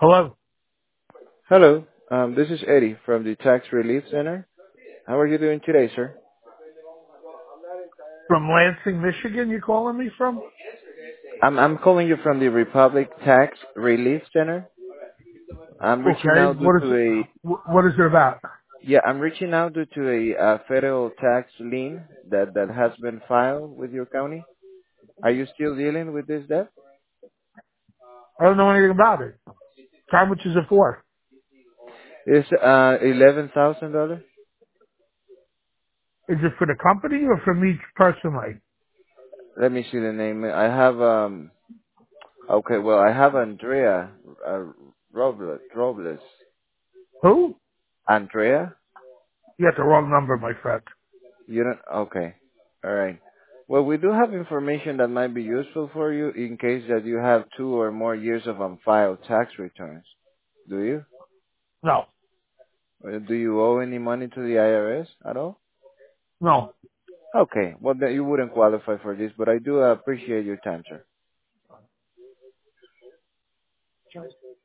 Hello. Hello, this is Eddie from the Tax Relief Center. How are you doing today, sir? From Lansing, Michigan, you calling me from? I'm calling you from the Republic Tax Relief Center. I'm reaching Okay. out due to a What is it about? I'm reaching out due to a federal tax lien that has been filed with your county. Are you still dealing with this debt? I don't know anything about it. How much is it for? It's $11,000. Is it for the company or for me personally? Let me see the name. I have okay, well I have Andrea Robles. Who? Andrea? You got the wrong number, my friend. You don't? Okay. All right. Well, we do have information that might be useful for you in case that you have 2 or more years of unfiled tax returns. Do you? No. Or do you owe any money to the IRS at all? No. Okay. Well, then you wouldn't qualify for this, but I do appreciate your time, sir.